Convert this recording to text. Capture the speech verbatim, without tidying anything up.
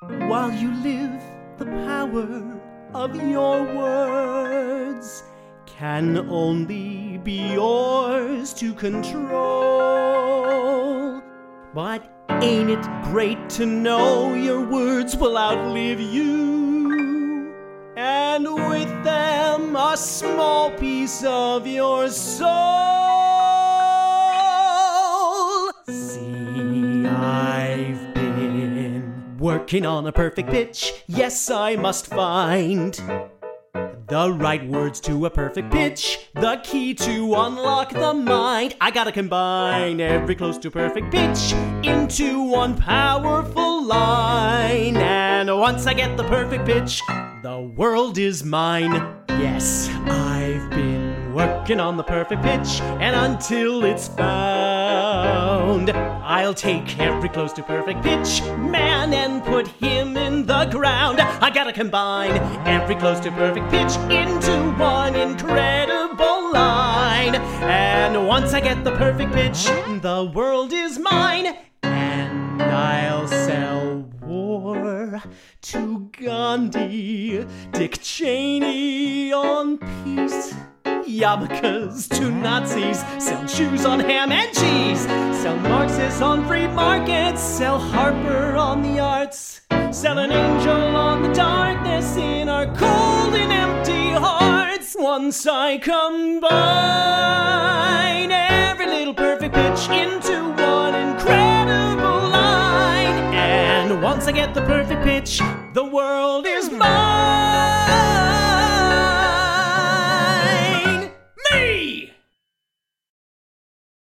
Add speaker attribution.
Speaker 1: While you live, the power of your words can only be yours to control. But ain't it great to know your words will outlive you, and with them a small piece of your soul? See, I've been working on a perfect pitch. Yes, I must find the right words to a perfect pitch, the key to unlock the mind. I gotta combine every close to perfect pitch into one powerful line. And once I get the perfect pitch, the world is mine. Yes, I've been working on the perfect pitch, and until it's found, I'll take every close to perfect pitch man and put him in the ground. I gotta combine every close to perfect pitch into one incredible line. And once I get the perfect pitch, the world is mine, and I'll sell war to Gandhi, Dick Cheney on peace, yarmulkes to Nazis, sell shoes on ham and cheese, sell Marxists on free markets, sell Harper on the arts, sell an angel on the darkness in our cold and empty hearts. Once I combine every little perfect pitch into one incredible line, and once I get the perfect pitch, the world is mine.